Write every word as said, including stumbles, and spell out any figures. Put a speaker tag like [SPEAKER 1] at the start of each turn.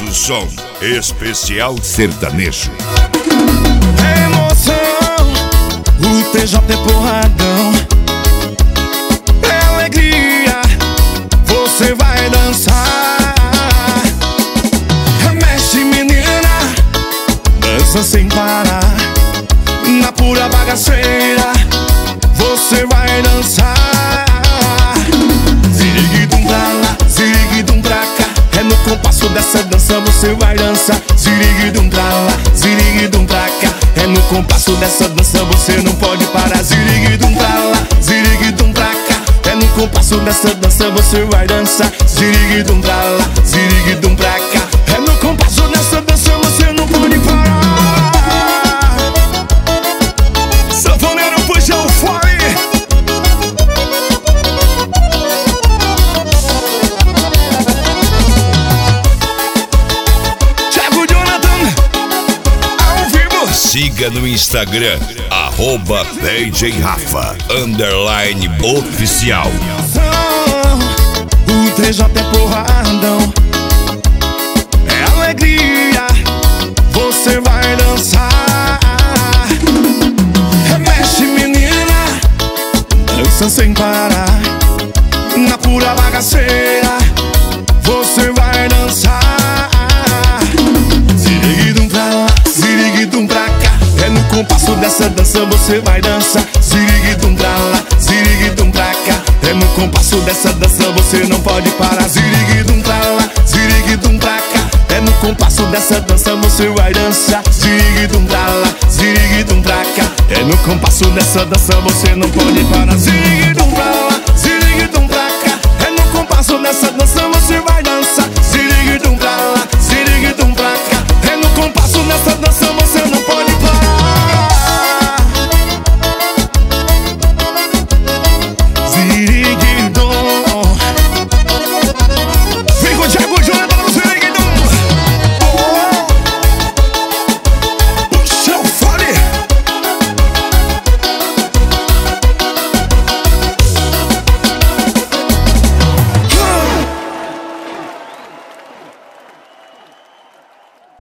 [SPEAKER 1] do som, especial sertanejo.
[SPEAKER 2] É emoção, o T J é porradão. É alegria, você vai dançar. Mexe menina, dança sem parar. Na pura bagaceira, você vai dançar. Ziriguidum pra lá, ziriguidum pra cá. É no compasso dessa dança você vai dançar. Ziriguidum pra lá, ziriguidum pra cá. É no compasso dessa dança você não pode parar. Ziriguidum pra lá, ziriguidum pra cá. É no compasso dessa dança você vai dançar. Ziriguidum pra lá, ziriguidum pra cá. É no compasso dessa dança você não pode parar. Sanfoneiro, puxa o fole.
[SPEAKER 1] Siga no Instagram, arroba D J Rafa, underline oficial.
[SPEAKER 2] O T J é porradão. É alegria, você vai dançar. Mexe menina, dança sem parar. Na pura bagaceira, você vai dançar. Ziriguidum pra lá, ziriguidum pra cá. É no compasso dessa dança você vai dançar. Ziriguidum pra lá, ziriguidum pra cá. É no compasso dessa dança você não pode parar. Ziriguidum pra lá, ziriguidum pra cá. É no compasso dessa dança você vai dançar. Ziriguidum pra lá, ziriguidum pra cá. É no compasso dessa dança você não pode parar. Ziriguidum